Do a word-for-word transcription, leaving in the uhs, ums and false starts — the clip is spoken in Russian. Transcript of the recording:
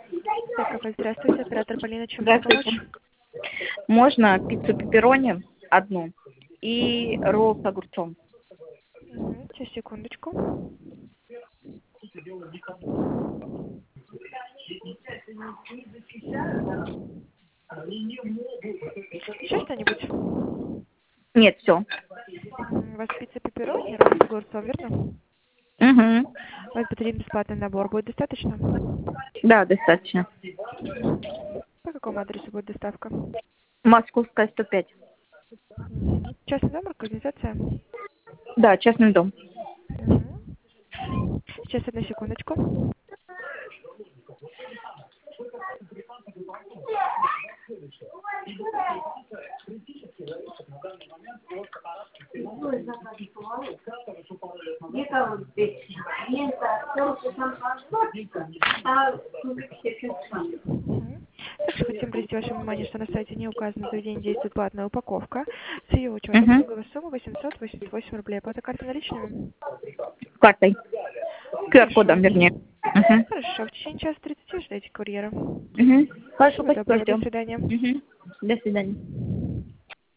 Так, кафе, здравствуйте, оператор Полина, чем могу Здравствуйте. помочь? Можно пиццу пепперони одну и ролл с огурцом. Угу, сейчас, секундочку. Еще что-нибудь? Нет, все. М, У вас пицца пепперони, ролл с огурцом, верно? Угу. У вас будет один бесплатный набор, будет достаточно? Да, достаточно. По какому адресу будет доставка? Московская сто пять. Мгм. Частный номер, организация? Да, частный дом. Мгм. Сейчас, одну секундочку. Мгм. Также хотим обратить ваше внимание, что на сайте не указано заведение действует платная упаковка. С ее учетом Угу. итоговая сумма восемьсот восемьдесят восемь рублей. Оплата карты наличными? Картой. Хорошо. ку ар-кодом, вернее. Угу. Хорошо. В течение часа тридцати ждайте курьера. Угу. Хорошо, Всего спасибо, доброго. До ждем. свидания. Угу. До свидания.